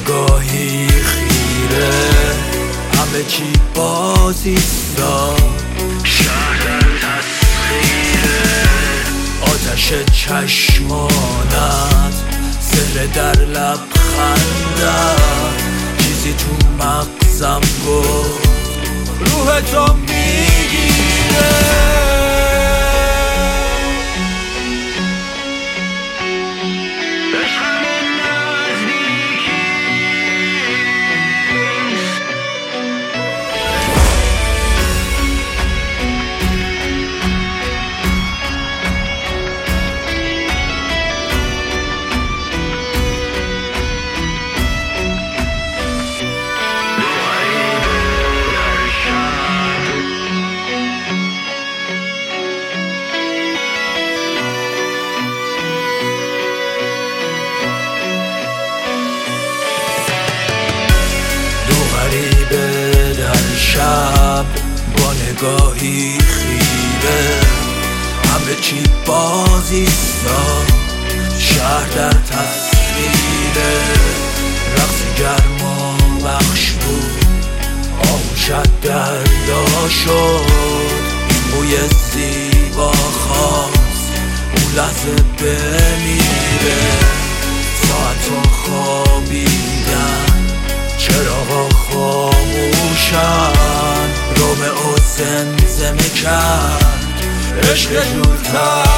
نگاهی خیره همه چی باز ایستاد، شهر در تسخیره، آتش چشمانت، سر در لبخندت، چیزی تو مغزم گفت روح تو میگیره. غریبه در شب با نگاهی خیره همه چی باز ایستاد، شهر در تصویره، رقص گرما بخش بود، آغوشت دردا شد، این بوی زیبا خواست اون لحظه بمیره. ساعت خوابیدن، چراغا خاموشن، رومئو زمزمه کرد عشق جورتر